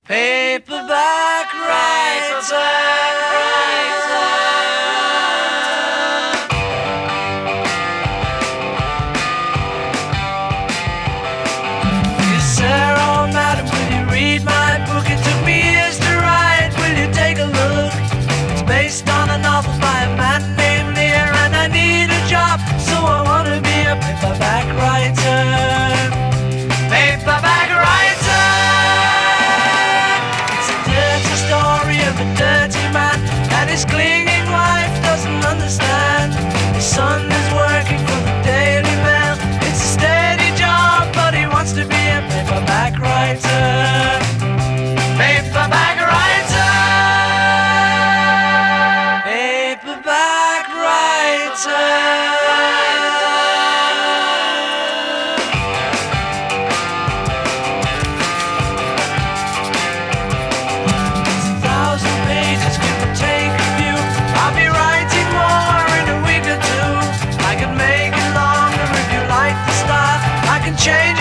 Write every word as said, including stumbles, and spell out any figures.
Paperback writer. Yes, sir, oh madam, will you read my book? It took me years to write. Will you take a look? It's based on a novel by a man named Lear, and I need a job, so I wanna be a paperback writer. Paperback writer. It's a dirty story of a dirty man, and his clinging wife doesn't understand. His son is working for the Daily Mail. It's a steady job, but he wants to be a paperback writer. Paperback writer. Paperback writer. Change